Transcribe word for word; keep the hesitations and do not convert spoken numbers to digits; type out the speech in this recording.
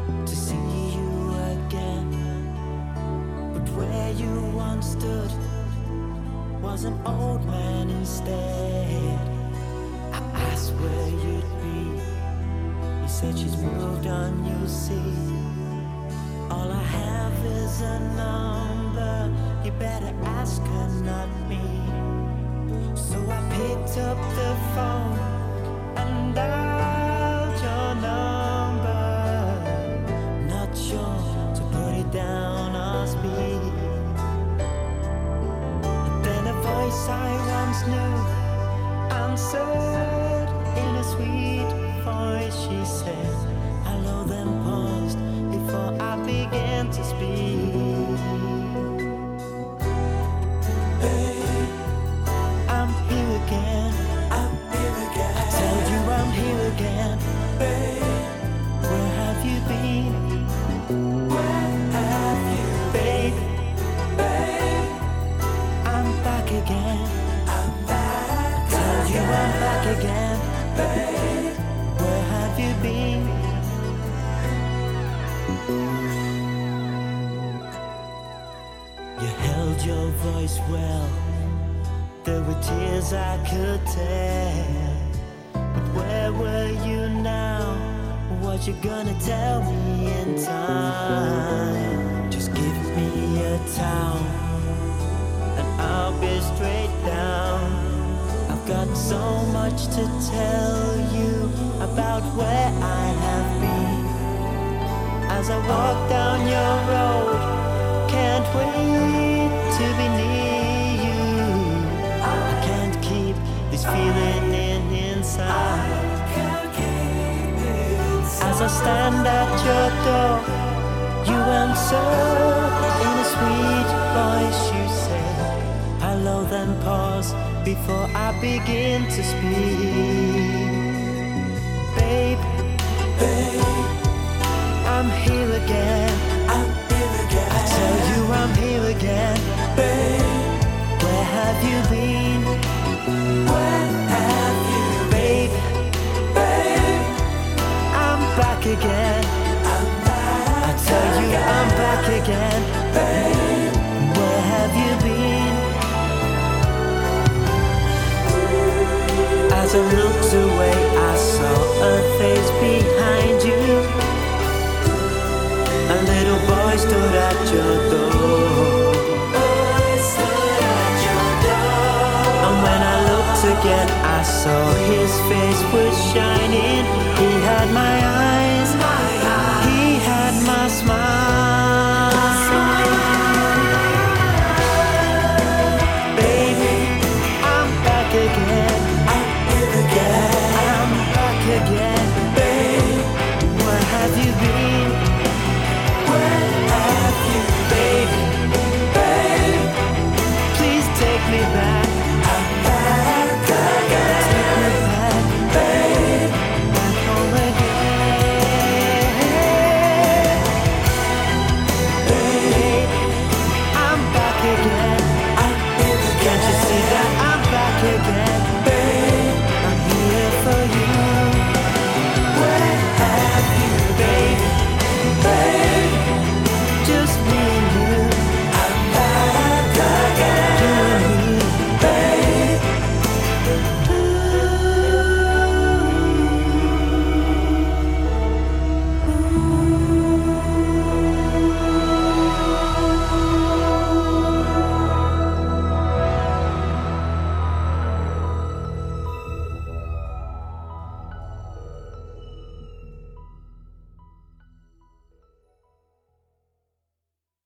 to see you again. But where you once stood was an old man instead. I asked where you'd be. He said she's moved on, you'll see. All I have is a number. You better ask her, not me. So I picked up the phone and dialed your number. Not sure to put it down or speak. But then a voice I once knew answered in a sweet voice. She said hello, then paused before I began to speak. Babe, I'm here again. I'm here again. I tell you I'm here again. Babe, where have you been? Where have you been? Babe, I'm back again. I'm back. I tell you I'm back again. Babe, where have you been? You held your voice well. There were tears I could tell. But where were you now? What you gonna tell me in time? Just give me a towel and I'll be straight down. I've got so much to tell you about where I have been. As I walk down your road, can't wait to be near you. I can't keep this feeling in inside. As I stand at your door, you answer in a sweet voice. You say hello, then pause before I begin to speak. Babe, babe, I'm here again. I'm here again. I tell you I'm here again. Babe, where have you been? Where have you been? Babe, I'm back again. I'm back. I tell you I'm back again. Babe, where have you been? As I looked away, I saw a face behind you. A little boy stood at your door. Boy stood at your door. And when I looked again, I saw his face was shining. He had my eyes.